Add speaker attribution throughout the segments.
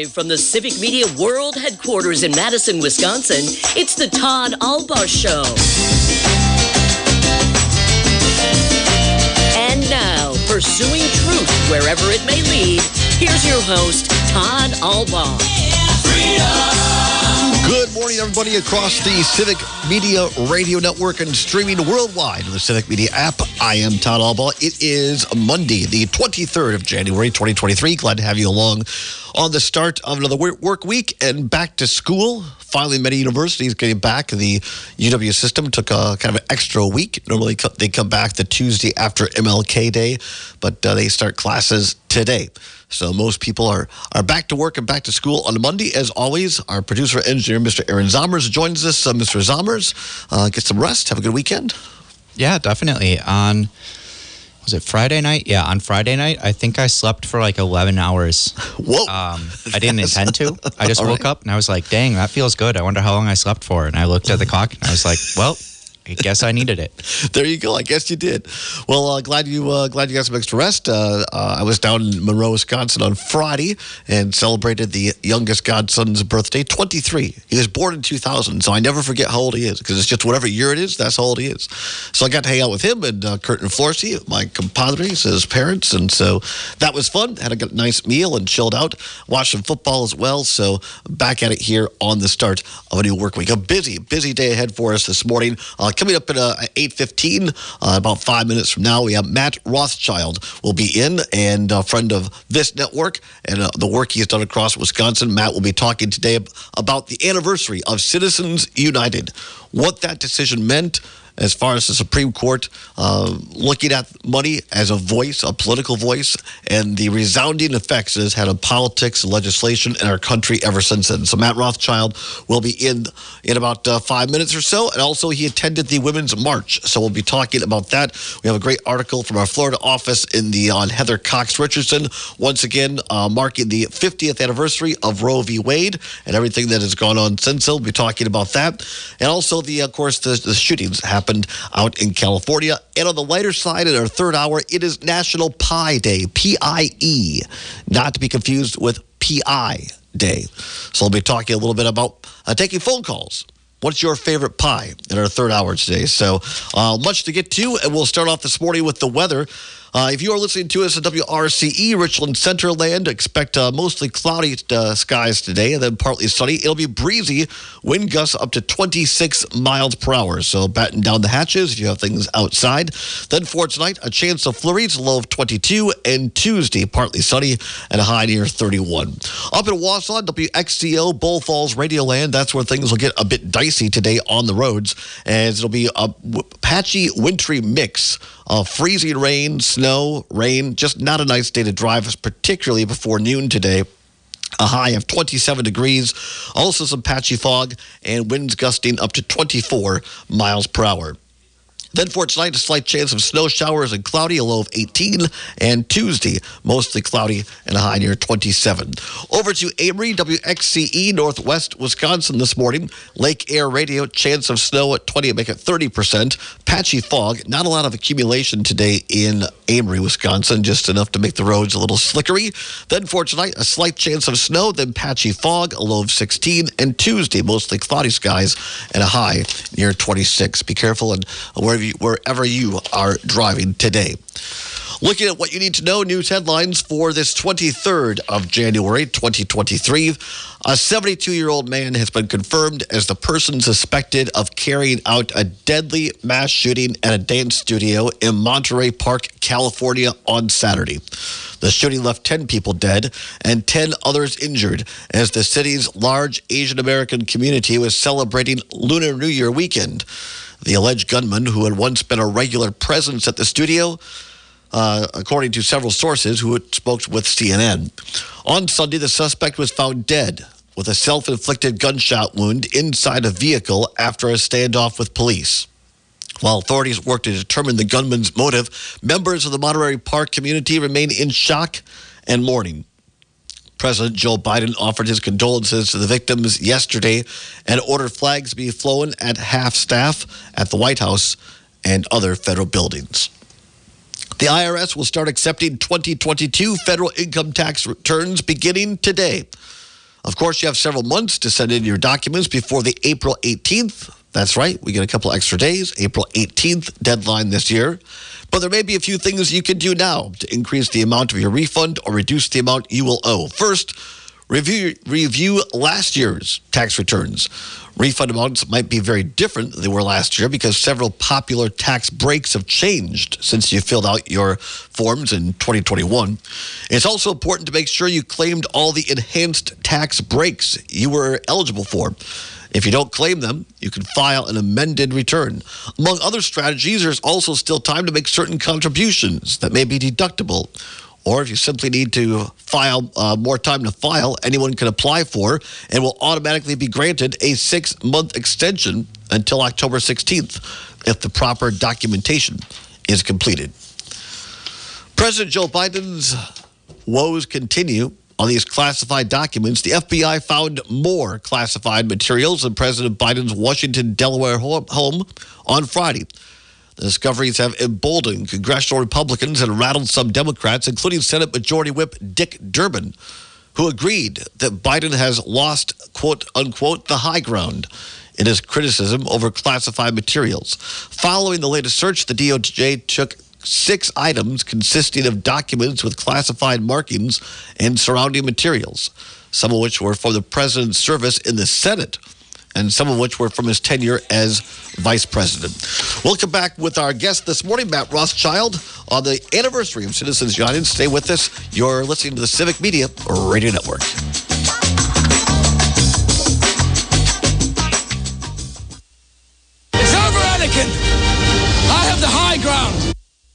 Speaker 1: Live from the Civic Media World Headquarters in Madison, Wisconsin, it's the Todd Albaugh Show. And now, pursuing truth wherever it may lead, here's your host, Todd Albaugh.
Speaker 2: Good morning, everybody, across the Civic Media Radio Network and streaming worldwide on the Civic Media app. I am Todd Albaugh. It is Monday, the 23rd of January, 2023. Glad to have you along on the start of another work week and back to school. Finally, many universities getting back. The UW system took a kind of an extra week. Normally, they come back the Tuesday after MLK Day, but they start classes today. So most people are back to work and back to school on Monday. As always, our producer engineer, Mr. Aaron Zomers, joins us. Mr. Zomers, get some rest. Have a good weekend.
Speaker 3: Yeah, definitely. Was it Friday night? Yeah, on Friday night, I think I slept for like 11 hours.
Speaker 2: Whoa.
Speaker 3: I didn't intend to. I just woke up and I was like, dang, that feels good. I wonder how long I slept for. And I looked at the clock and I was like, well, I guess I needed it.
Speaker 2: There you go. I guess you did. Well, glad you got some extra rest. I was down in Monroe, Wisconsin on Friday and celebrated the youngest godson's birthday, 23. He was born in 2000, so I never forget how old he is because it's just whatever year it is, that's how old he is. So I got to hang out with him and Kurt and Florcy, my compadres, his parents, and so that was fun. Had a nice meal and chilled out. Watched some football as well. So back at it here on the start of a new work week. A busy day ahead for us this morning. Coming up at 8:15, about 5 minutes from now, we have Matt Rothschild will be in, and a friend of this network and the work he's done across Wisconsin. Matt will be talking today about the anniversary of Citizens United, what that decision meant as far as the Supreme Court looking at money as a voice, a political voice, and the resounding effects it has had on politics and legislation in our country ever since then. So Matt Rothschild will be in about 5 minutes or so, and also he attended the Women's March, so we'll be talking about that. We have a great article from our Florida office on Heather Cox Richardson, once again marking the 50th anniversary of Roe v. Wade and everything that has gone on since. We'll be talking about that, and also of course the shootings happened out in California. And on the lighter side, in our third hour, it is National Pie Day, P-I-E, not to be confused with P-I Day. So we'll be talking a little bit about taking phone calls. What's your favorite pie in our third hour today? So much to get to, and we'll start off this morning with the weather. If you are listening to us at WRCE, Richland Centerland, expect mostly cloudy skies today and then partly sunny. It'll be breezy, wind gusts up to 26 miles per hour. So batten down the hatches if you have things outside. Then for tonight, a chance of flurries, low of 22, and Tuesday, partly sunny and a high near 31. Up in Wausau, WXCO, Bull Falls, Radioland, that's where things will get a bit dicey today on the roads, as it'll be a patchy, wintry mix of freezing rain, snow, rain, just not a nice day to drive, particularly before noon today. A high of 27 degrees, also some patchy fog, and winds gusting up to 24 miles per hour. Then for tonight, a slight chance of snow showers and cloudy, a low of 18. And Tuesday, mostly cloudy and a high near 27. Over to Amory, WXCE, Northwest Wisconsin this morning. Lake Air Radio, chance of snow at 20, make it 30%. Patchy fog, not a lot of accumulation today in Amory, Wisconsin, just enough to make the roads a little slickery. Then for tonight, a slight chance of snow, then patchy fog, a low of 16. And Tuesday, mostly cloudy skies and a high near 26. Be careful and wherever you are driving today. Looking at what you need to know, news headlines for this 23rd of January, 2023. A 72-year-old man has been confirmed as the person suspected of carrying out a deadly mass shooting at a dance studio in Monterey Park, California on Saturday. The shooting left 10 people dead and 10 others injured as the city's large Asian American community was celebrating Lunar New Year weekend. The alleged gunman, who had once been a regular presence at the studio, according to several sources who had spoke with CNN. On Sunday, the suspect was found dead with a self-inflicted gunshot wound inside a vehicle after a standoff with police. While authorities work to determine the gunman's motive, members of the Monterey Park community remain in shock and mourning. President Joe Biden offered his condolences to the victims yesterday and ordered flags to be flown at half-staff at the White House and other federal buildings. The IRS will start accepting 2022 federal income tax returns beginning today. Of course, you have several months to send in your documents before the April 18th. That's right, we get a couple extra days, April 18th deadline this year. But there may be a few things you can do now to increase the amount of your refund or reduce the amount you will owe. First, review last year's tax returns. Refund amounts might be very different than they were last year because several popular tax breaks have changed since you filled out your forms in 2021. It's also important to make sure you claimed all the enhanced tax breaks you were eligible for. If you don't claim them, you can file an amended return. Among other strategies, there's also still time to make certain contributions that may be deductible. Or if you simply need to file more time to file, anyone can apply for and will automatically be granted a 6-month extension until October 16th if the proper documentation is completed. President Joe Biden's woes continue. On these classified documents, the FBI found more classified materials in President Biden's Washington, Delaware home on Friday. The discoveries have emboldened congressional Republicans and rattled some Democrats, including Senate Majority Whip Dick Durbin, who agreed that Biden has lost, quote unquote, the high ground in his criticism over classified materials. Following the latest search, the DOJ took 6 items consisting of documents with classified markings and surrounding materials, some of which were from the president's service in the Senate, and some of which were from his tenure as vice president. We'll come back with our guest this morning, Matt Rothschild, on the anniversary of Citizens United. Stay with us. You're listening to the Civic Media Radio Network.
Speaker 4: It's over, Anakin! I have the high ground!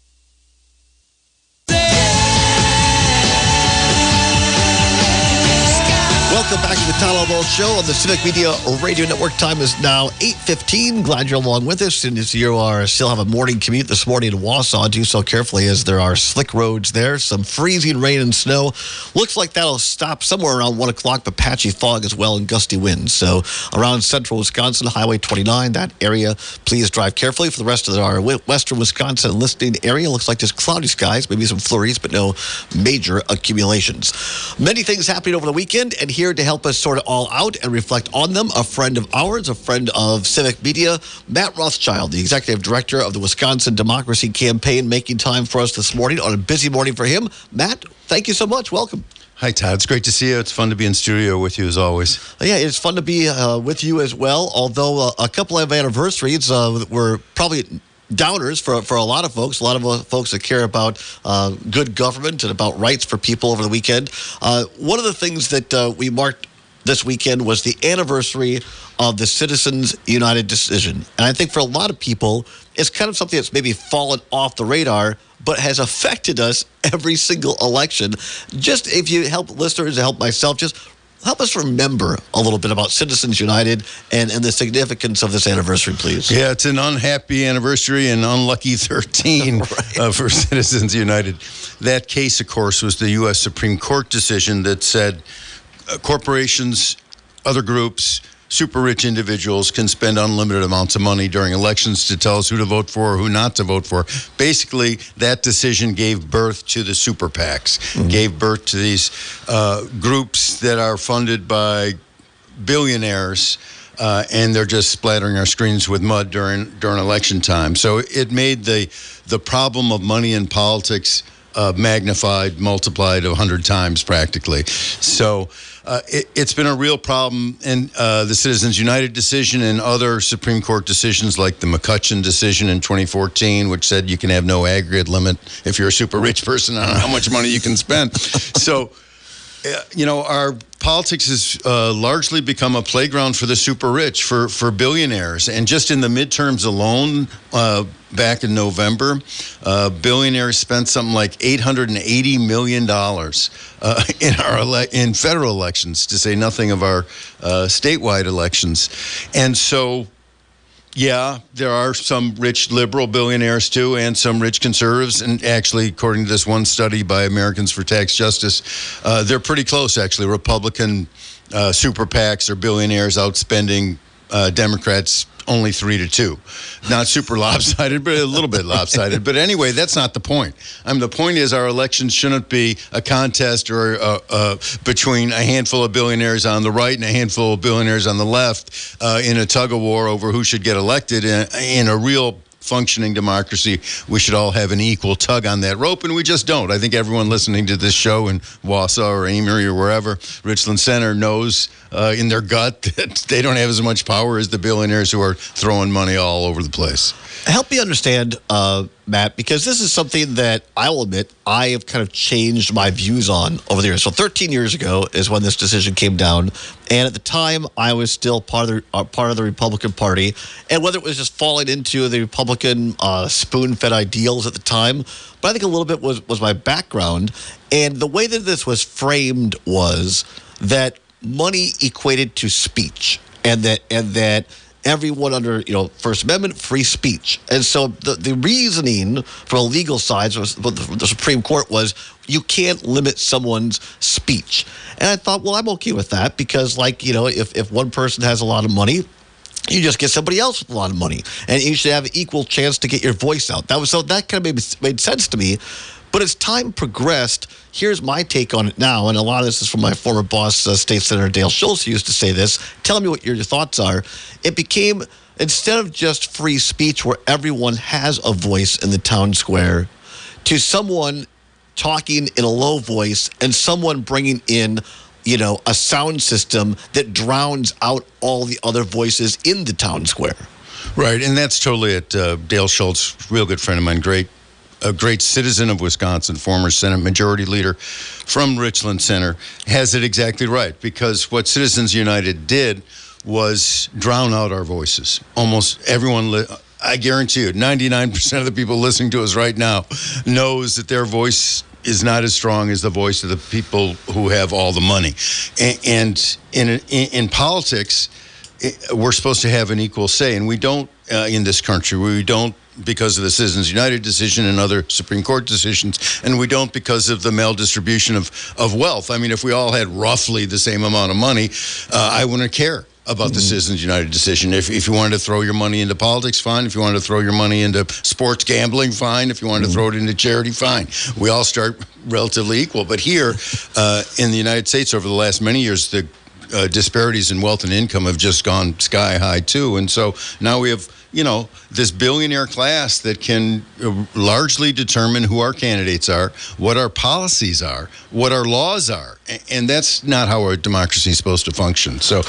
Speaker 2: Welcome back to the Todd Albaugh Show on the Civic Media Radio Network. Time is now 8:15. Glad you're along with us. And as you still have a morning commute this morning in Wausau, do so carefully as there are slick roads there, some freezing rain and snow. Looks like that'll stop somewhere around 1 o'clock, but patchy fog as well and gusty winds. So around central Wisconsin, Highway 29, that area, please drive carefully. For the rest of our western Wisconsin listening area, looks like just cloudy skies, maybe some flurries, but no major accumulations. Many things happening over the weekend, and here to help us sort it all out and reflect on them, a friend of ours, a friend of Civic Media, Matt Rothschild, the executive director of the Wisconsin Democracy Campaign, making time for us this morning on a busy morning for him. Matt, thank you so much. Welcome.
Speaker 5: Hi, Todd. It's great to see you. It's fun to be in studio with you as always.
Speaker 2: Yeah, it's fun to be with you as well, although a couple of anniversaries were probably downers for a lot of folks that care about good government and about rights for people over the weekend. One of the things that we marked this weekend was the anniversary of the Citizens United decision. And I think for a lot of people, it's kind of something that's maybe fallen off the radar, but has affected us every single election. Just if you help listeners and help myself, just help us remember a little bit about Citizens United and the significance of this anniversary, please.
Speaker 5: Yeah, it's an unhappy anniversary and unlucky 13
Speaker 2: Right.
Speaker 5: For Citizens United. That case, of course, was the U.S. Supreme Court decision that said corporations, other groups, super rich individuals can spend unlimited amounts of money during elections to tell us who to vote for or who not to vote for. Basically, that decision gave birth to the super PACs, gave birth to these groups that are funded by billionaires, and they're just splattering our screens with mud during election time. So it made the problem of money in politics magnified, multiplied 100 times practically. So it's been a real problem, and the Citizens United decision and other Supreme Court decisions like the McCutcheon decision in 2014, which said you can have no aggregate limit if you're a super rich person on how much money you can spend. So, our politics has largely become a playground for the super rich, for billionaires. And just in the midterms alone, back in November, billionaires spent something like $880 million in federal elections, to say nothing of our statewide elections. And so, yeah, there are some rich liberal billionaires too, and some rich conservatives. And actually, according to this one study by Americans for Tax Justice, they're pretty close, actually. Republican super PACs or billionaires outspending Democrats only 3-2. Not super lopsided, but a little bit lopsided. But anyway, that's not the point. The point is our elections shouldn't be a contest or between a handful of billionaires on the right and a handful of billionaires on the left in a tug of war over who should get elected. In a real functioning democracy, we should all have an equal tug on that rope, and we just don't. I think everyone listening to this show in Wausau or Amory or wherever, Richland Center, knows in their gut that they don't have as much power as the billionaires who are throwing money all over the place.
Speaker 2: Help me understand, Matt, because this is something that I will admit I have kind of changed my views on over the years. So 13 years ago is when this decision came down, and at the time I was still part of the Republican Party, and whether it was just falling into the Republican spoon-fed ideals at the time, but I think a little bit was my background, and the way that this was framed was that money equated to speech, and that everyone under, First Amendment, free speech. And so the reasoning from a legal side, was, the Supreme Court was, you can't limit someone's speech. And I thought, well, I'm okay with that because, if one person has a lot of money, you just get somebody else with a lot of money. And you should have an equal chance to get your voice out. That kind of made sense to me. But as time progressed, here's my take on it now, and a lot of this is from my former boss, State Senator Dale Schultz, who used to say this. Tell me what your thoughts are. It became, instead of just free speech where everyone has a voice in the town square, to someone talking in a low voice and someone bringing in, a sound system that drowns out all the other voices in the town square.
Speaker 5: Right, and that's totally it. Dale Schultz, real good friend of mine, a great citizen of Wisconsin, former Senate Majority Leader from Richland Center, has it exactly right. Because what Citizens United did was drown out our voices. Almost everyone, I guarantee you, 99% of the people listening to us right now knows that their voice is not as strong as the voice of the people who have all the money. And in politics, we're supposed to have an equal say, and we don't in this country. We don't because of the Citizens United decision and other Supreme Court decisions, and we don't because of the maldistribution of wealth. I mean, if we all had roughly the same amount of money, I wouldn't care about the Citizens United decision. If you wanted to throw your money into politics, fine. If you wanted to throw your money into sports gambling, fine. If you wanted to throw it into charity, fine. We all start relatively equal. But here in the United States over the last many years, the disparities in wealth and income have just gone sky high too. And so now we have, this billionaire class that can largely determine who our candidates are, what our policies are, what our laws are. And that's not how our democracy is supposed to function. So,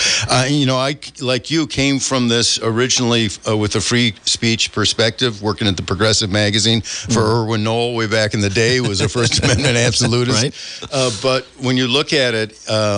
Speaker 5: I, like you, came from this originally with a free speech perspective, working at the Progressive magazine for Irwin Noel way back in the day, was a First Amendment absolutist. Right. But when you look at it,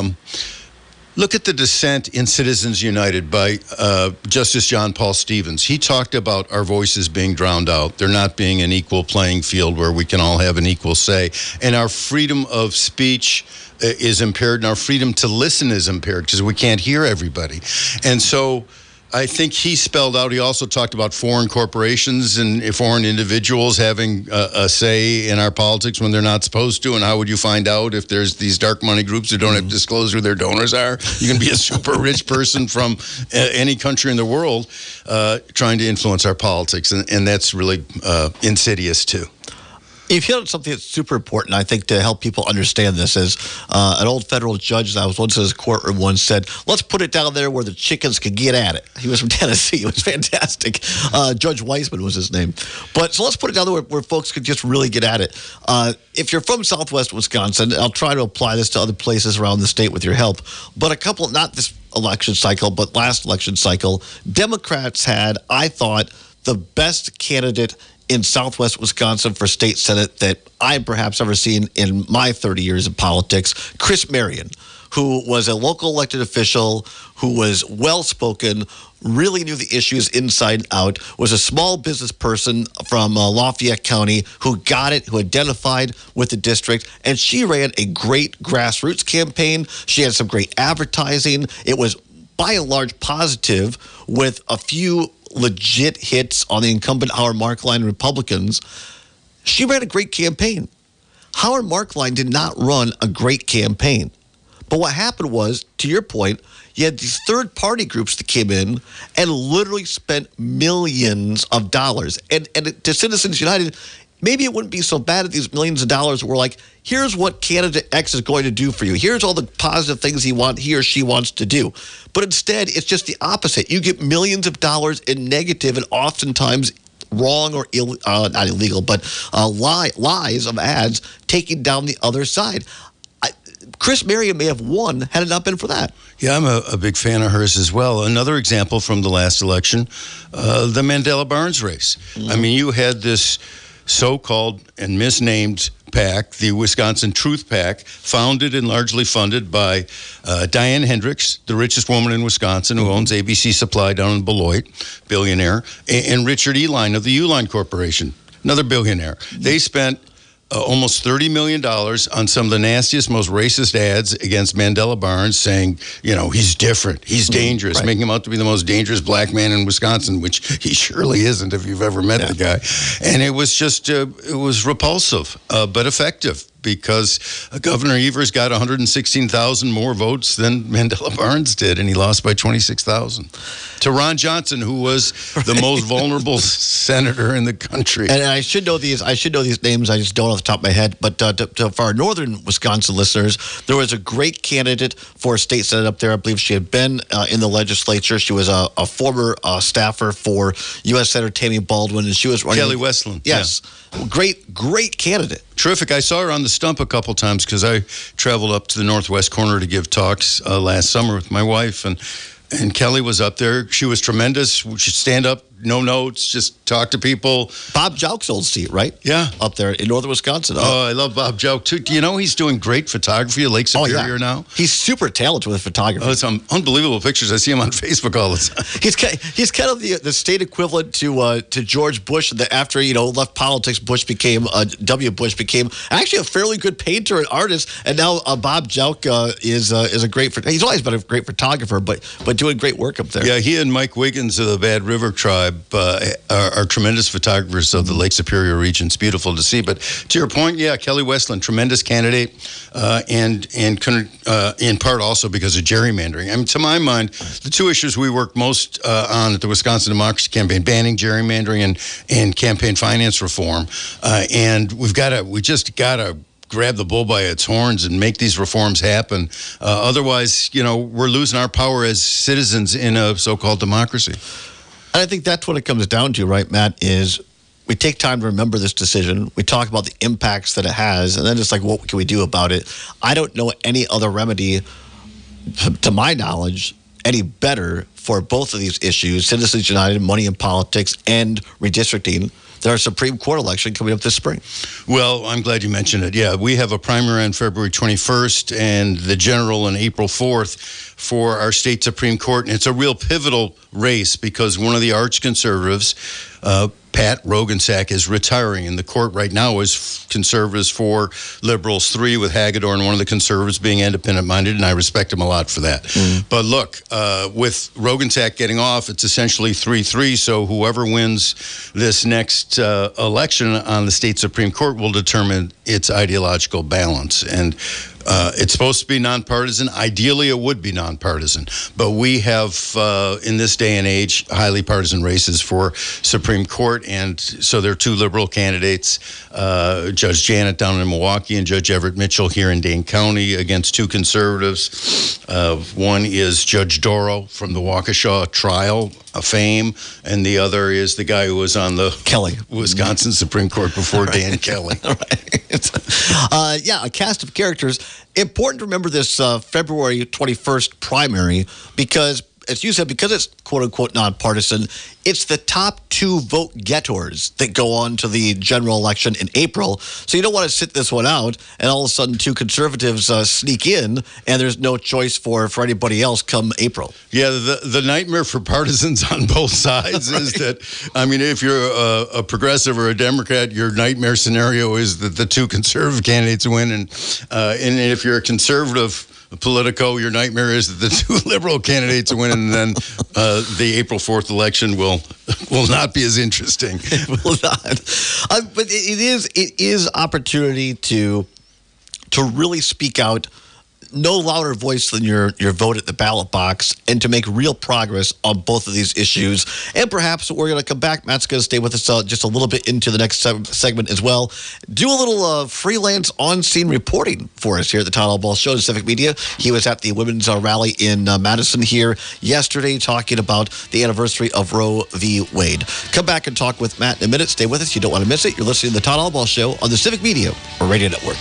Speaker 5: look at the dissent in Citizens United by Justice John Paul Stevens. He talked about our voices being drowned out, there not being an equal playing field where we can all have an equal say, and our freedom of speech is impaired, and our freedom to listen is impaired because we can't hear everybody. And so I think he spelled out, he also talked about foreign corporations and foreign individuals having a say in our politics when they're not supposed to. And how would you find out if there's these dark money groups who don't have to disclose who their donors are? You can be a super rich person from any country in the world trying to influence our politics. And that's really insidious too.
Speaker 2: You've hit on something that's super important, I think, to help people understand this. Is an old federal judge that was once in his courtroom once said, let's put it down there where the chickens could get at it. He was from Tennessee. It was fantastic. Judge Weisman was his name. But so let's put it down there where folks could just really get at it. If you're from Southwest Wisconsin, I'll try to apply this to other places around the state with your help. But not this election cycle, but last election cycle, Democrats had, I thought, the best candidate in Southwest Wisconsin for state senate that I've perhaps ever seen in my 30 years of politics, Chris Marion, who was a local elected official, who was well-spoken, really knew the issues inside and out, was a small business person from Lafayette County who got it, who identified with the district, and she ran a great grassroots campaign. She had some great advertising. It was, by and large, positive with a few legit hits on the incumbent Howard Marklein Republicans. She ran a great campaign. Howard Marklein did not run a great campaign. But what happened was, to your point, you had these third-party groups that came in and literally spent millions of dollars. And to Citizens United, maybe it wouldn't be so bad if these millions of dollars were like, here's what candidate X is going to do for you. Here's all the positive things he or she wants to do. But instead, it's just the opposite. You get millions of dollars in negative and oftentimes wrong or not illegal, but lies of ads taking down the other side. Chris Marion may have won had it not been for that.
Speaker 5: Yeah, I'm a big fan of hers as well. Another example from the last election, the Mandela Barnes race. I mean, you had this so-called and misnamed PAC, the Wisconsin Truth PAC, founded and largely funded by Diane Hendricks, the richest woman in Wisconsin, who owns ABC Supply down in Beloit, billionaire, and Richard Uihlein of the Uihlein Corporation, another billionaire. They spent almost $30 million on some of the nastiest, most racist ads against Mandela Barnes, saying, he's different, he's dangerous, making him out to be the most dangerous black man in Wisconsin, which he surely isn't if you've ever met the guy. And it was just, it was repulsive, but effective, because Governor Evers got 116,000 more votes than Mandela Barnes did, and he lost by 26,000 to Ron Johnson, who was the most vulnerable senator in the country.
Speaker 2: And I should know these names. I just don't off the top of my head. But for our northern Wisconsin listeners, there was a great candidate for a state senate up there. I believe she had been in the legislature. She was a former staffer for U.S. Senator Tammy Baldwin, and she was running.
Speaker 5: Kelly Westland.
Speaker 2: Yes. Yeah. Great candidate.
Speaker 5: Terrific. I saw her on the stump a couple times because I traveled up to the northwest corner to give talks last summer with my wife, and Kelly was up there. She was tremendous. She'd stand up, no notes, just talk to people.
Speaker 2: Bob Jauk's old seat, right?
Speaker 5: Yeah.
Speaker 2: Up there in northern Wisconsin.
Speaker 5: Oh, I love Bob Jauk, too. Do you know he's doing great photography at Lake Superior now?
Speaker 2: He's super talented with photography.
Speaker 5: Oh, some unbelievable pictures. I see him on Facebook all the time.
Speaker 2: He's kind of the state equivalent to George Bush. After left politics, W. Bush became actually a fairly good painter and artist, and now Bob Jauk is a great. He's always been a great photographer, but doing great work up there.
Speaker 5: Yeah, he and Mike Wiggins of the Bad River Tribe are tremendous photographers of the Lake Superior region. It's beautiful to see. But to your point, yeah, Kelly Westland, tremendous candidate, and in part also because of gerrymandering. I mean, to my mind, the two issues we worked most on at the Wisconsin Democracy Campaign, banning gerrymandering and campaign finance reform, and we just gotta grab the bull by its horns and make these reforms happen. Otherwise, we're losing our power as citizens in a so-called democracy.
Speaker 2: And I think that's what it comes down to, right, Matt, is we take time to remember this decision. We talk about the impacts that it has, and then it's like, what can we do about it? I don't know any other remedy, to my knowledge, any better for both of these issues, Citizens United, money in politics, and redistricting. There's a Supreme Court election coming up this spring.
Speaker 5: Well, I'm glad you mentioned it. Yeah, we have a primary on February 21st and the general on April 4th for our state Supreme Court. And it's a real pivotal race because one of the arch conservatives, Pat Roggensack, is retiring. And the court right now is conservatives 4, liberals 3, with Hagedorn, one of the conservatives, being independent-minded, and I respect him a lot for that. But look, with Roggensack getting off, it's essentially 3-3, so whoever wins this next election on the state Supreme Court will determine its ideological balance. And it's supposed to be nonpartisan. Ideally, it would be nonpartisan. But we have, in this day and age, highly partisan races for Supreme Court. And so there are 2 liberal candidates, Judge Janet down in Milwaukee and Judge Everett Mitchell here in Dane County, against 2 conservatives. One is Judge Doro from the Waukesha trial of fame, and the other is the guy who was on the Wisconsin Supreme Court before Dan Kelly.
Speaker 2: Yeah, a cast of characters. Important to remember this February 21st primary because, as you said, because it's quote-unquote nonpartisan, it's the top 2 vote getters that go on to the general election in April. So you don't want to sit this one out and all of a sudden 2 conservatives sneak in and there's no choice for anybody else come April.
Speaker 5: Yeah, the nightmare for partisans on both sides is that, I mean, if you're a progressive or a Democrat, your nightmare scenario is that the 2 conservative candidates win. And if you're a conservative Politico, your nightmare is that the 2 liberal candidates win, and then the April 4th election will not be as interesting.
Speaker 2: It will not. But it is opportunity to really speak out, no louder voice than your vote at the ballot box, and to make real progress on both of these issues. And perhaps we're going to come back. Matt's going to stay with us just a little bit into the next segment as well. Do a little freelance on-scene reporting for us here at the Todd Albaugh Show, the Civic Media. He was at the women's rally in Madison here yesterday talking about the anniversary of Roe v. Wade. Come back and talk with Matt in a minute. Stay with us. You don't want to miss it. You're listening to the Todd Albaugh Show on the Civic Media Radio Network.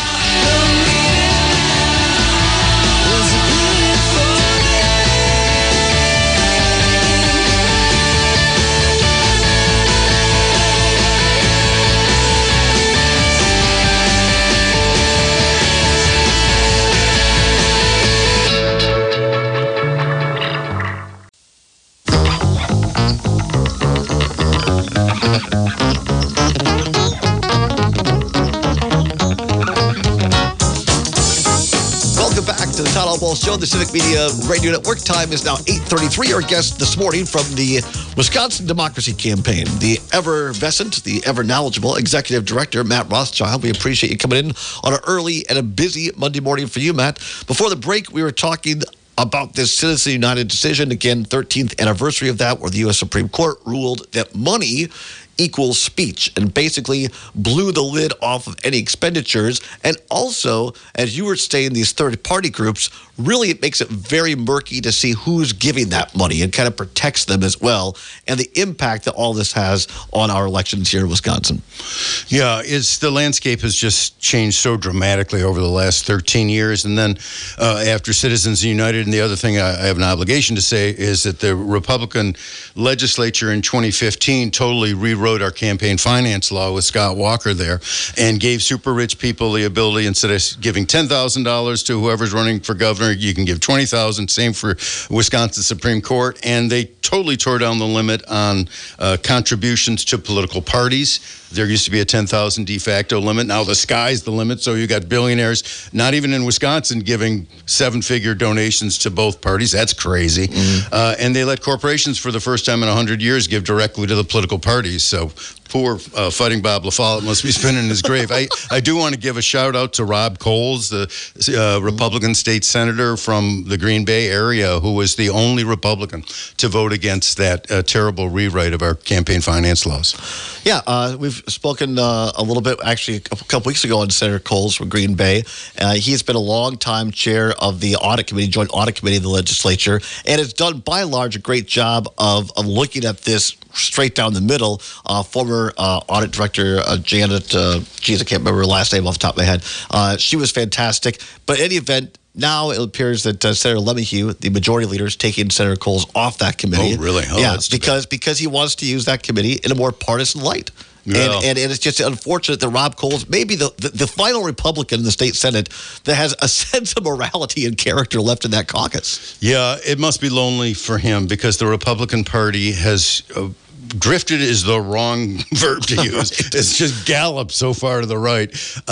Speaker 2: Show, the Civic Media Radio Network. Time is now 8:33. Our guest this morning from the Wisconsin Democracy Campaign, the effervescent, the ever-knowledgeable Executive Director, Matt Rothschild. We appreciate you coming in on an early and a busy Monday morning for you, Matt. Before the break, we were talking about this Citizens United decision, again, 13th anniversary of that, where the U.S. Supreme Court ruled that money equals speech and basically blew the lid off of any expenditures. And also, as you were saying, these third-party groups, really it makes it very murky to see who's giving that money and kind of protects them as well, and the impact that all this has on our elections here in Wisconsin.
Speaker 5: Yeah, the landscape has just changed so dramatically over the last 13 years. And then after Citizens United, and the other thing I have an obligation to say is that the Republican legislature in 2015 totally rewrote our campaign finance law with Scott Walker there and gave super rich people the ability, instead of giving $10,000 to whoever's running for governor, you can give $20,000. Same for Wisconsin Supreme Court. And they totally tore down the limit on contributions to political parties. There used to be a $10,000 de facto limit. Now the sky's the limit. So you got billionaires, not even in Wisconsin, giving seven-figure donations to both parties. That's crazy. And they let corporations, for the first time in 100 years, give directly to the political parties. So poor Fighting Bob LaFollette must be spinning his grave. I do want to give a shout out to Rob Coles, the Republican state senator from the Green Bay area, who was the only Republican to vote against that terrible rewrite of our campaign finance laws.
Speaker 2: Yeah, we've spoken a little bit, actually, a couple weeks ago on Senator Coles from Green Bay. He's been a long-time chair of the Audit Committee, Joint Audit Committee of the legislature, and has done, by and large, a great job of looking at this straight down the middle. Former audit director Janet, I can't remember her last name off the top of my head. She was fantastic. But in any event, now it appears that Senator LeMahieu, the majority leader, is taking Senator Coles off that committee.
Speaker 5: Oh, really? Oh,
Speaker 2: yeah, because he wants to use that committee in a more partisan light. Yeah. And it's just unfortunate that Rob Coles may be the final Republican in the state Senate that has a sense of morality and character left in that caucus.
Speaker 5: Yeah, it must be lonely for him, because the Republican Party has drifted is the wrong verb to use. It's just galloped so far to the right,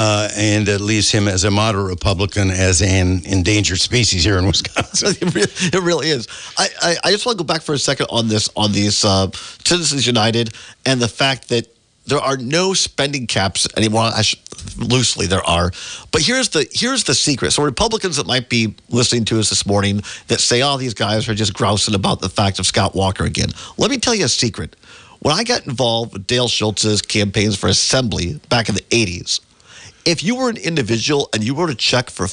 Speaker 5: and it leaves him as a moderate Republican, as an endangered species here in Wisconsin.
Speaker 2: It really is. I just want to go back for a second on these Citizens United and the fact that there are no spending caps anymore. Loosely there are, but here's the secret. So Republicans that might be listening to us this morning that say, "Oh, these guys are just grousing about the fact of Scott Walker again." Let me tell you a secret. When I got involved with Dale Schultz's campaigns for Assembly back in the 80s, if you were an individual and you wrote a check for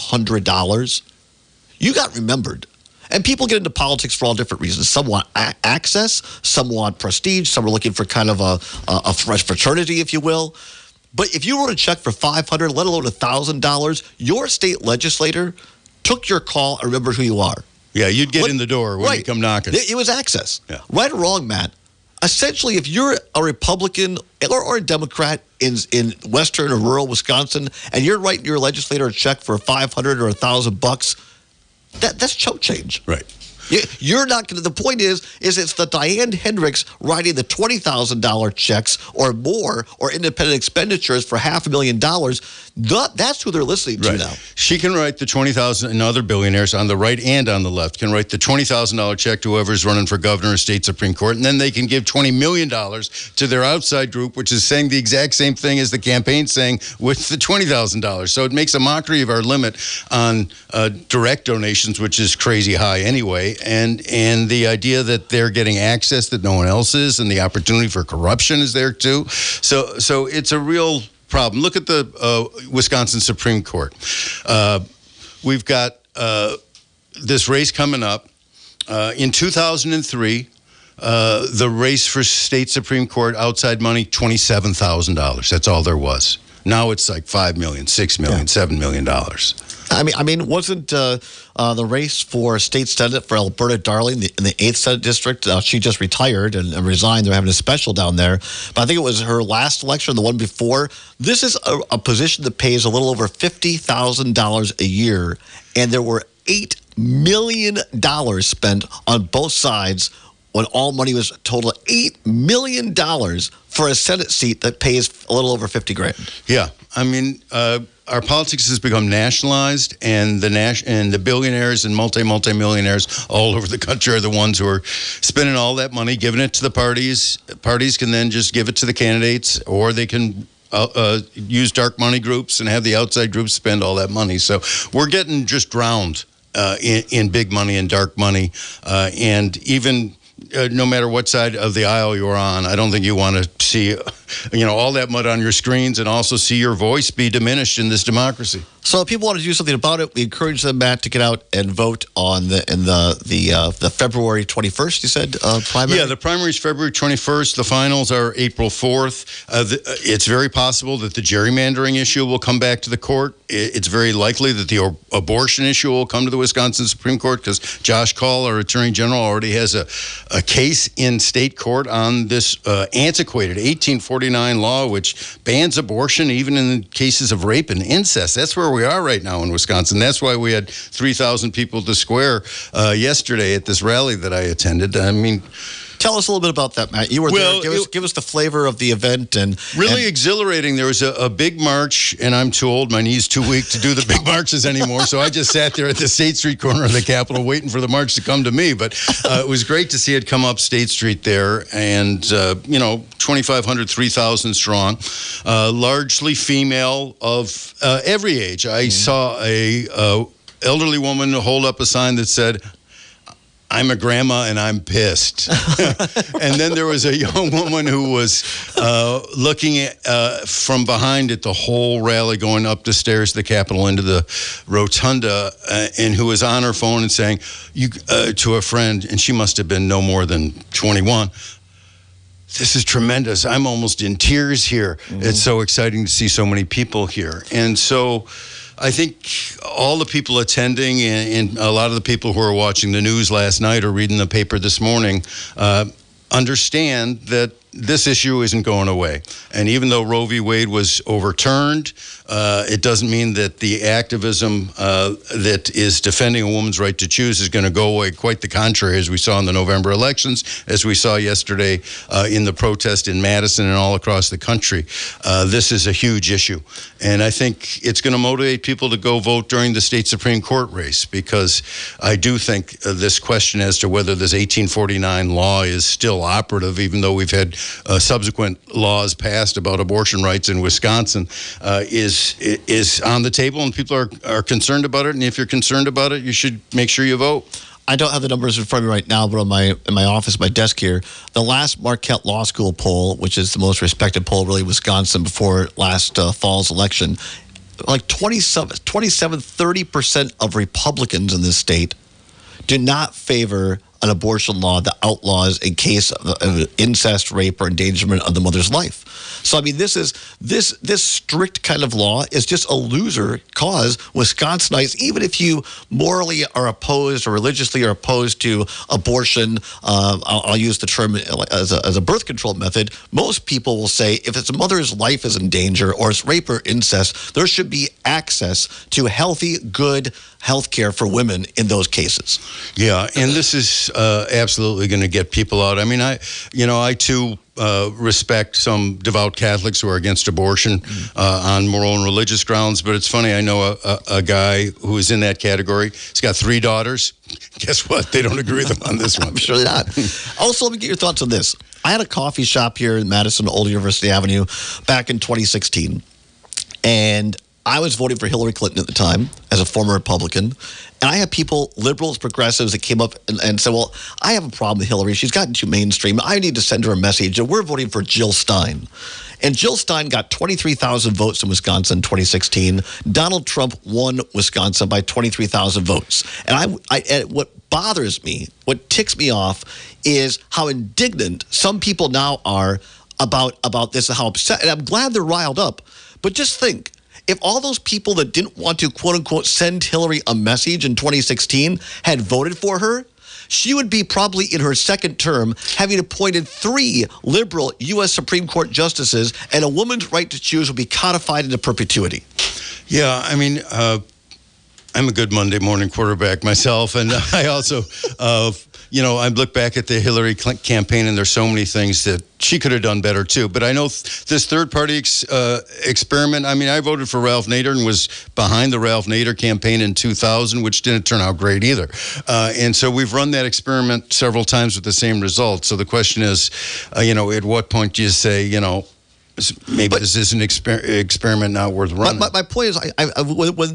Speaker 2: $500, you got remembered. And people get into politics for all different reasons. Some want access, some want prestige, some are looking for kind of a fraternity, if you will. But if you wrote a check for $500, let alone $1,000, your state legislator took your call and remembered who you are.
Speaker 5: Yeah, you'd get in the door when you come knocking.
Speaker 2: It was access.
Speaker 5: Yeah.
Speaker 2: Right or wrong, Matt. Essentially, if you're a Republican or a Democrat in western or rural Wisconsin, and you're writing your legislator a check for $500 or $1,000, that's chump change.
Speaker 5: Right.
Speaker 2: You're not going to. The point is it's the Diane Hendricks writing the $20,000 checks or more, or independent expenditures for $500,000. That's who they're listening to now.
Speaker 5: She can write the $20,000, and other billionaires on the right and on the left can write the $20,000 check to whoever's running for governor or state Supreme Court, and then they can give $20 million to their outside group, which is saying the exact same thing as the campaign saying with the $20,000. So it makes a mockery of our limit on direct donations, which is crazy high anyway, and the idea that they're getting access that no one else is, and the opportunity for corruption is there too. So it's a real problem. Look at the Wisconsin Supreme Court. We've got this race coming up. In 2003, the race for state Supreme Court outside money, $27,000. That's all there was. Now it's like $5 million, $6 million, $7 million.
Speaker 2: I mean, wasn't the race for state senate for Alberta Darling in the 8th Senate District? She just retired and resigned. They're having a special down there. But I think it was her last election, the one before. This is a position that pays a little over $50,000 a year, and there were $8 million spent on both sides when all money was total $8 million for a Senate seat that pays a little over $50,000.
Speaker 5: Yeah, I mean, our politics has become nationalized, and the billionaires and multi-millionaires all over the country are the ones who are spending all that money, giving it to the parties. Parties can then just give it to the candidates, or they can use dark money groups and have the outside groups spend all that money. So we're getting just drowned in big money and dark money, and even no matter what side of the aisle you're on, I don't think you want to see, all that mud on your screens and also see your voice be diminished in this democracy.
Speaker 2: So if people want to do something about it, we encourage them, Matt, to get out and vote on the February 21st, you said, primary?
Speaker 5: Yeah, the primary is February 21st. The finals are April 4th. It's very possible that the gerrymandering issue will come back to the court. It's very likely that the abortion issue will come to the Wisconsin Supreme Court because Josh Kaul, our Attorney General, already has a case in state court on this antiquated 1849 law which bans abortion even in cases of rape and incest. That's where we are right now in Wisconsin. That's why we had 3,000 people at the square yesterday at this rally that I attended. I mean,
Speaker 2: tell us a little bit about that, Matt. You were there. Give us the flavor of the event.
Speaker 5: Really exhilarating. There was a big march, and I'm too old. My knee's too weak to do the big marches anymore, so I just sat there at the State Street corner of the Capitol waiting for the march to come to me. But it was great to see it come up State Street there, and, 2,500, 3,000 strong, largely female of every age. I saw a elderly woman hold up a sign that said, "I'm a grandma and I'm pissed." And then there was a young woman who was looking at, from behind at the whole rally going up the stairs of the Capitol into the rotunda, and who was on her phone and saying to a friend, and she must have been no more than 21, "This is tremendous. I'm almost in tears here. Mm-hmm. It's so exciting to see so many people here." And so I think all the people attending and a lot of the people who are watching the news last night or reading the paper this morning understand that this issue isn't going away. And even though Roe v. Wade was overturned, it doesn't mean that the activism that is defending a woman's right to choose is going to go away. Quite the contrary, as we saw in the November elections, as we saw yesterday in the protest in Madison and all across the country. This is a huge issue. And I think it's going to motivate people to go vote during the state Supreme Court race, because I do think this question as to whether this 1849 law is still operative, even though we've had subsequent laws passed about abortion rights in Wisconsin, is on the table, and people are concerned about it. And if you're concerned about it, you should make sure you vote.
Speaker 2: I don't have the numbers in front of me right now, but in my office, my desk here, the last Marquette Law School poll, which is the most respected poll really in Wisconsin before last fall's election, like 30% of Republicans in this state do not favor an abortion law that outlaws a case of incest, rape, or endangerment of the mother's life. So, I mean, this strict kind of law is just a loser cause. Wisconsinites, even if you morally are opposed or religiously are opposed to abortion, I'll use the term as a birth control method, most people will say if its mother's life is in danger or it's rape or incest, there should be access to healthy, good health care for women in those cases.
Speaker 5: Yeah, and this is absolutely going to get people out. I mean, I too respect some devout Catholics who are against abortion on moral and religious grounds. But it's funny, I know a guy who is in that category. He's got 3 daughters. Guess what? They don't agree with him on this one.
Speaker 2: I'm sure they're not. Also, let me get your thoughts on this. I had a coffee shop here in Madison, Old University Avenue, back in 2016. And I was voting for Hillary Clinton at the time as a former Republican. And I had people, liberals, progressives, that came up and said, well, I have a problem with Hillary. She's gotten too mainstream. I need to send her a message. And we're voting for Jill Stein. And Jill Stein got 23,000 votes in Wisconsin in 2016. Donald Trump won Wisconsin by 23,000 votes. And what bothers me, what ticks me off, is how indignant some people now are about this and how upset. And I'm glad they're riled up. But just think, if all those people that didn't want to, quote unquote, send Hillary a message in 2016 had voted for her, she would be probably in her second term having appointed 3 liberal U.S. Supreme Court justices, and a woman's right to choose would be codified into perpetuity.
Speaker 5: Yeah, I mean, I'm a good Monday morning quarterback myself, and I also, I look back at the Hillary Clinton campaign, and there's so many things that she could have done better too. But I know this third-party experiment. I mean, I voted for Ralph Nader and was behind the Ralph Nader campaign in 2000, which didn't turn out great either. And so we've run that experiment several times with the same results. So the question is, at what point do you say, this is an experiment not worth running?
Speaker 2: My point is, when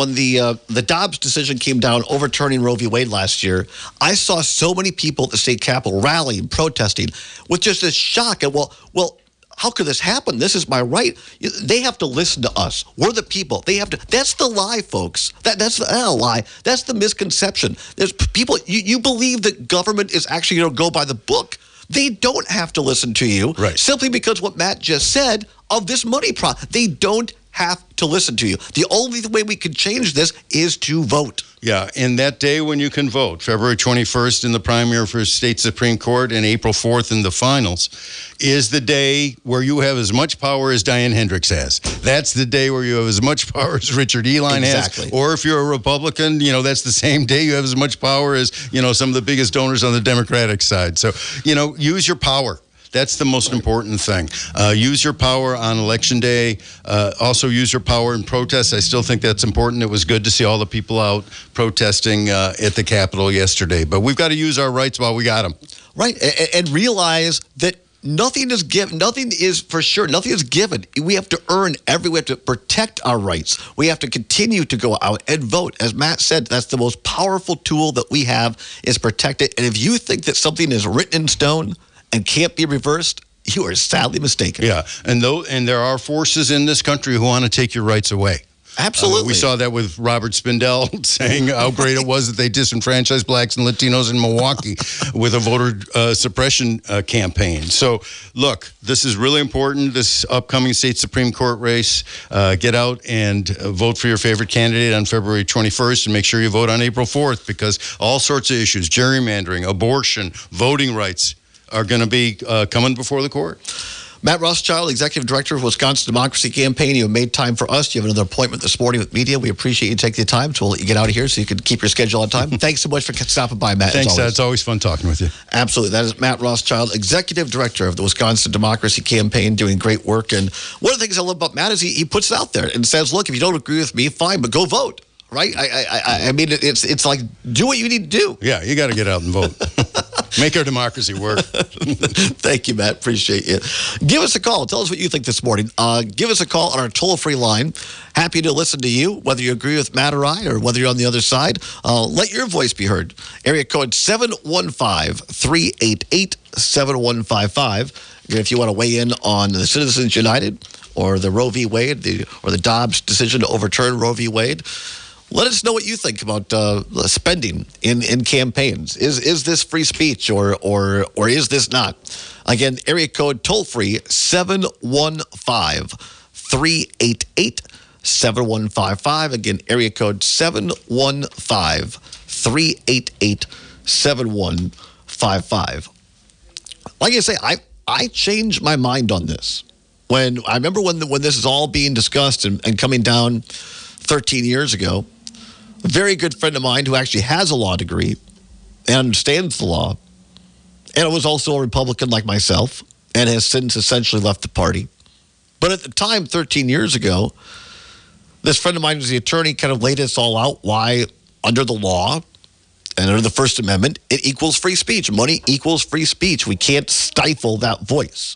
Speaker 2: the Dobbs decision came down overturning Roe v. Wade last year, I saw so many people at the state capitol rallying, protesting, with just this shock. And well, how could this happen? This is my right. They have to listen to us. We're the people. They have to. That's the lie, folks. That's not a lie. That's the misconception. There's people. You believe that government is actually going to go by the book. They don't have to listen to you,
Speaker 5: right,
Speaker 2: simply because what Matt just said of this money problem. They don't have to listen to you. The only way we can change this is to vote.
Speaker 5: Yeah, and that day when you can vote, February 21st in the primary for state Supreme Court and April 4th in the finals, is the day where you have as much power as Diane Hendricks has. That's the day where you have as much power as Richard Eline has. Or if you're a Republican, that's the same day you have as much power as, some of the biggest donors on the Democratic side. So, use your power. That's the most important thing. Use your power on Election Day. Also use your power in protests. I still think that's important. It was good to see all the people out protesting at the Capitol yesterday. But we've got to use our rights while we got them.
Speaker 2: Right, and realize that nothing is given. Nothing is for sure. Nothing is given. We have to earn we have to protect our rights. We have to continue to go out and vote. As Matt said, that's the most powerful tool that we have, is protect it. And if you think that something is written in stone and can't be reversed, you are sadly mistaken.
Speaker 5: Yeah, and there are forces in this country who want to take your rights away.
Speaker 2: Absolutely.
Speaker 5: We saw that with Robert Spindell saying how great it was that they disenfranchised blacks and Latinos in Milwaukee with a voter suppression campaign. So, look, this is really important, this upcoming state Supreme Court race. Get out and vote for your favorite candidate on February 21st, and make sure you vote on April 4th, because all sorts of issues, gerrymandering, abortion, voting rights, are going to be coming before the court.
Speaker 2: Matt Rothschild, Executive Director of Wisconsin Democracy Campaign. You have made time for us. You have another appointment this morning with media. We appreciate you taking the time, so we'll let you get out of here so you can keep your schedule on time. Thanks so much for stopping by, Matt.
Speaker 5: Thanks, It's always fun talking with you.
Speaker 2: Absolutely. That is Matt Rothschild, Executive Director of the Wisconsin Democracy Campaign, doing great work. And one of the things I love about Matt is he puts it out there and says, look, if you don't agree with me, fine, but go vote. Right? I mean, it's like, do what you need to do.
Speaker 5: Yeah, you got to get out and vote. Make our democracy work.
Speaker 2: Thank you, Matt. Appreciate you. Give us a call. Tell us what you think this morning. Give us a call on our toll-free line. Happy to listen to you, whether you agree with Matt or I, or whether you're on the other side. Let your voice be heard. Area code 715-388-7155. If you want to weigh in on the Citizens United or the Roe v. Wade, or the Dobbs decision to overturn Roe v. Wade, let us know what you think about spending in campaigns. Is this free speech or is this not? Again, area code toll-free 715-388-7155. Again, area code 715-388-7155. Like I say, I changed my mind on this. I remember when this is all being discussed and coming down 13 years ago, a very good friend of mine who actually has a law degree and understands the law, and was also a Republican like myself, and has since essentially left the party. But at the time, 13 years ago, this friend of mine who's the attorney kind of laid this all out why under the law and under the First Amendment, it equals free speech. Money equals free speech. We can't stifle that voice.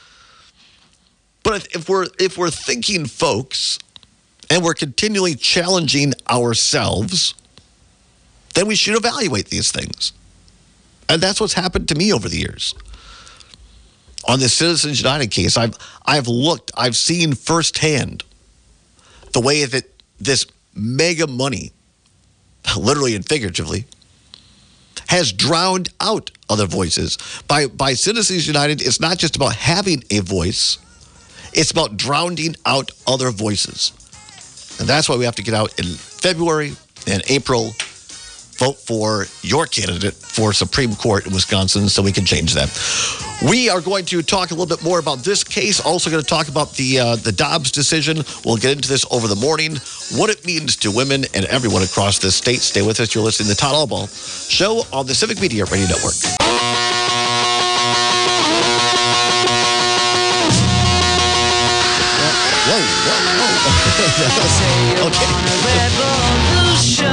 Speaker 2: But if we're thinking folks and we're continually challenging ourselves, then we should evaluate these things. And that's what's happened to me over the years. On the Citizens United case, I've seen firsthand the way that this mega money, literally and figuratively, has drowned out other voices. By Citizens United, it's not just about having a voice, it's about drowning out other voices. And that's why we have to get out in February and April, vote for your candidate for Supreme Court in Wisconsin so we can change that. We are going to talk a little bit more about this case. Also going to talk about the Dobbs decision. We'll get into this over the morning, what it means to women and everyone across this state. Stay with us. You're listening to the Todd Albaugh Show on the Civic Media Radio Network. Whoa. Okay.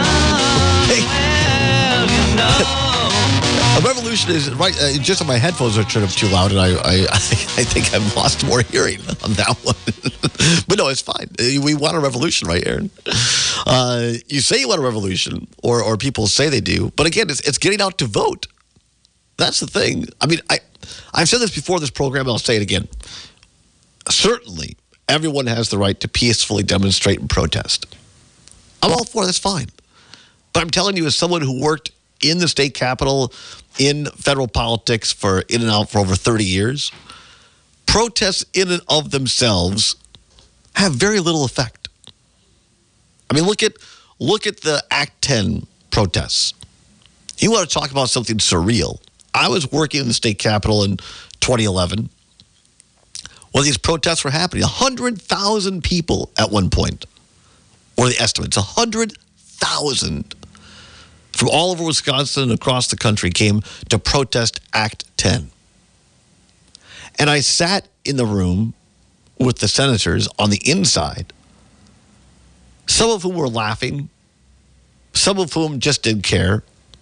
Speaker 2: A revolution is right. Just my headphones are turned up too loud, and I think I've lost more hearing on that one. But no, it's fine. We want a revolution, right, Aaron? You say you want a revolution, or people say they do, but again, it's getting out to vote. That's the thing. I mean, I've said this before this program. I'll say it again. Certainly, everyone has the right to peacefully demonstrate and protest. I'm all for it. That's fine. But I'm telling you, as someone who worked in the state capitol, in federal politics in and out for over 30 years, protests in and of themselves have very little effect. I mean, look at the Act 10 protests. You want to talk about something surreal. I was working in the state capitol in 2011 when these protests were happening. 100,000 people at one point, or the estimates, 100,000 from all over Wisconsin and across the country came to protest Act 10. And I sat in the room with the senators on the inside, some of whom were laughing, some of whom just didn't care,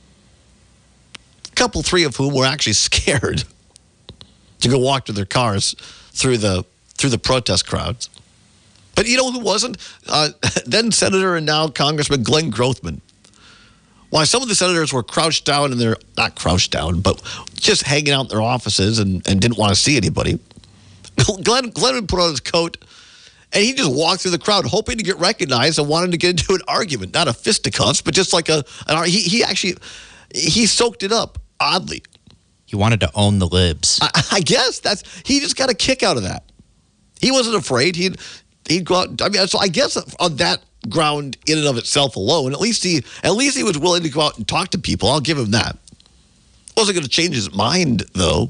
Speaker 2: three of whom were actually scared to go walk to their cars through the protest crowds. But you know who wasn't? Then Senator and now Congressman Glenn Grothman. Why some of the senators were crouched down and they're not crouched down, but just hanging out in their offices and didn't want to see anybody. Glenn would put on his coat and he just walked through the crowd hoping to get recognized and wanted to get into an argument, not a fisticuffs, but just like he soaked it up oddly.
Speaker 3: He wanted to own the libs.
Speaker 2: I guess he just got a kick out of that. He wasn't afraid. He'd go out. I mean, so I guess on that ground in and of itself alone, at least he was willing to go out and talk to people. I'll give him that. Wasn't going to change his mind though.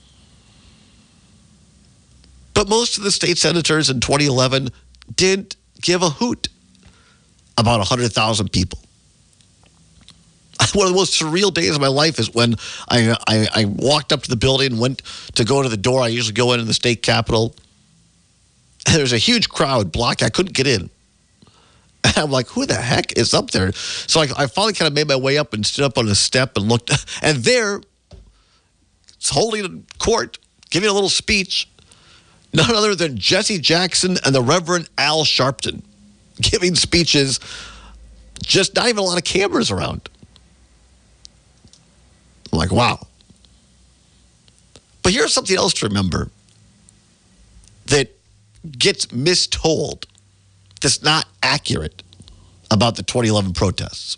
Speaker 2: But most of the state senators in 2011 didn't give a hoot about 100,000 people. One of the most surreal days of my life is when I walked up to the building and went to go to the door. I usually go in the state capitol. And there's a huge crowd block. I couldn't get in. And I'm like, who the heck is up there? So I finally kind of made my way up and stood up on a step and looked. And there, holding a court, giving a little speech, none other than Jesse Jackson and the Reverend Al Sharpton, giving speeches, just not even a lot of cameras around. I'm like, wow. But here's something else to remember that gets mistold, that's not accurate about the 2011 protests.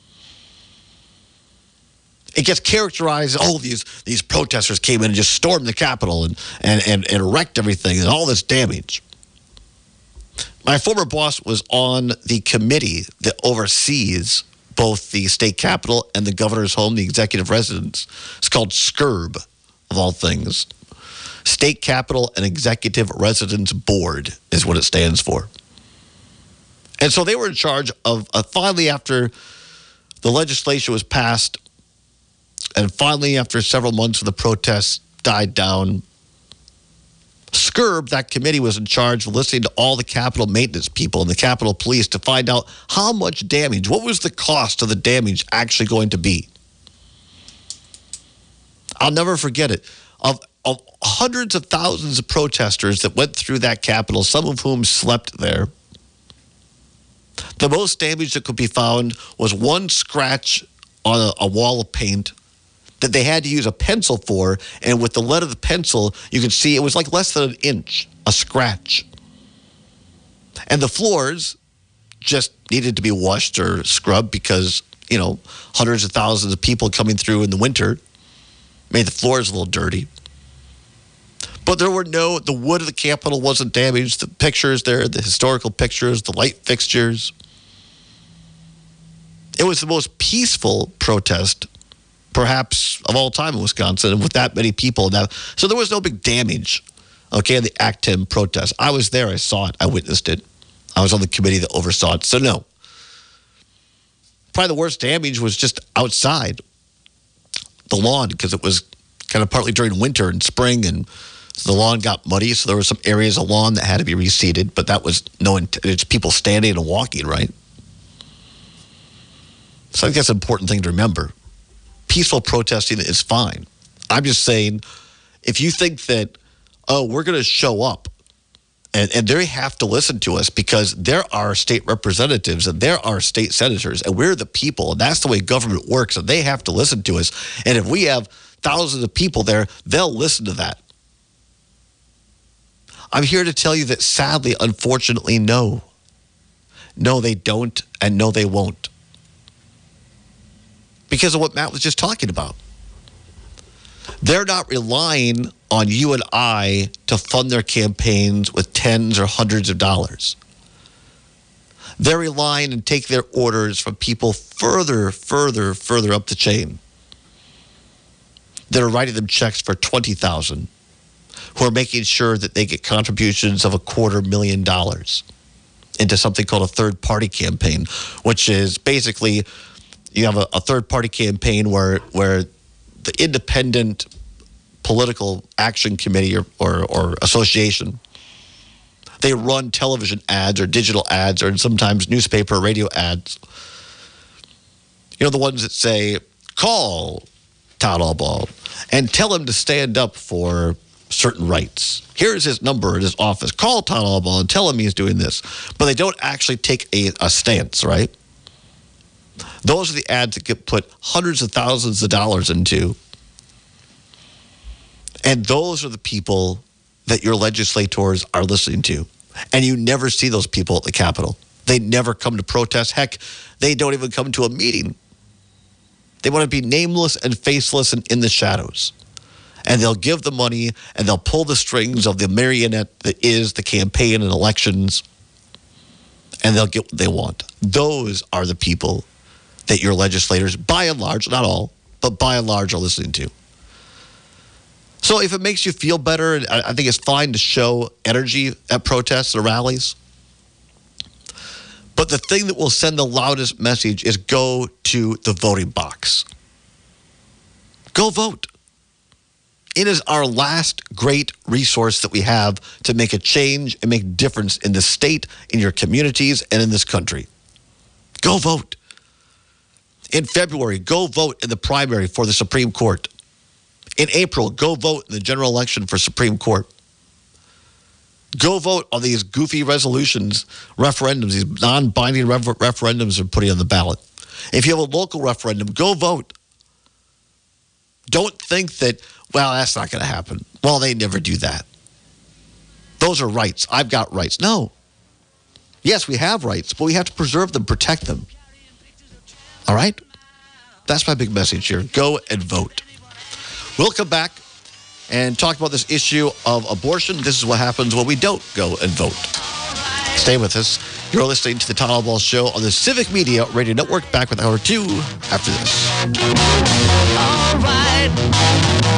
Speaker 2: It gets characterized, these protesters came in and just stormed the Capitol and wrecked everything and all this damage. My former boss was on the committee that oversees both the state capitol and the governor's home, the executive residence. It's called SCRB, of all things. State Capitol and Executive Residence Board is what it stands for. And so they were in charge of, finally after the legislation was passed, and finally after several months of the protests died down, SCRB, that committee, was in charge of listening to all the Capitol maintenance people and the Capitol Police to find out how much damage, what was the cost of the damage actually going to be. I'll never forget it. Of hundreds of thousands of protesters that went through that Capitol, some of whom slept there, the most damage that could be found was one scratch on a wall of paint that they had to use a pencil for, and with the lead of the pencil, you could see it was like less than an inch, a scratch. And the floors just needed to be washed or scrubbed because, hundreds of thousands of people coming through in the winter made the floors a little dirty. But the wood of the Capitol wasn't damaged. The pictures there, the historical pictures, the light fixtures. It was the most peaceful protest, perhaps, of all time in Wisconsin, and with that many people. So there was no big damage, in the Act 10 protest. I was there. I saw it. I witnessed it. I was on the committee that oversaw it. So no. Probably the worst damage was just outside the lawn, because it was kind of partly during winter and spring, and the lawn got muddy, so there were some areas of lawn that had to be reseeded, but that was it's people standing and walking, right? So I think that's an important thing to remember. Peaceful protesting is fine. I'm just saying, if you think that, we're going to show up, and they have to listen to us because there are state representatives and there are state senators, and we're the people, and that's the way government works, and they have to listen to us. And if we have thousands of people there, they'll listen to that. I'm here to tell you that sadly, unfortunately, no. No, they don't, and no, they won't. Because of what Matt was just talking about. They're not relying on you and I to fund their campaigns with tens or hundreds of dollars. They're relying and take their orders from people further up the chain. That are writing them checks for $20,000, who are making sure that they get contributions of $250,000 into something called a third-party campaign, which is basically you have a third-party campaign where the independent political action committee or association, they run television ads or digital ads or sometimes newspaper or radio ads. The ones that say, call Todd Albaugh and tell him to stand up for certain rights. Here's his number at his office. Call Todd Albaugh and tell him he's doing this. But they don't actually take a stance, right? Those are the ads that get put hundreds of thousands of dollars into. And those are the people that your legislators are listening to. And you never see those people at the Capitol. They never come to protest. Heck, they don't even come to a meeting. They want to be nameless and faceless and in the shadows. And they'll give the money and they'll pull the strings of the marionette that is the campaign and elections. And they'll get what they want. Those are the people that your legislators, by and large, not all, but by and large, are listening to. So if it makes you feel better, I think it's fine to show energy at protests or rallies. But the thing that will send the loudest message is go to the voting box. Go vote. It is our last great resource that we have to make a change and make a difference in the state, in your communities, and in this country. Go vote. In February, go vote in the primary for the Supreme Court. In April, go vote in the general election for Supreme Court. Go vote on these goofy resolutions, referendums, these non-binding referendums are putting on the ballot. If you have a local referendum, go vote. Don't think that, well, that's not going to happen. Well, they never do that. Those are rights. I've got rights. No. Yes, we have rights, but we have to preserve them, protect them. All right? That's my big message here. Go and vote. We'll come back and talk about this issue of abortion. This is what happens when we don't go and vote. Stay with us. You're listening to the Todd Albaugh Show on the Civic Media Radio Network. Back with Hour 2 after this.
Speaker 1: All right.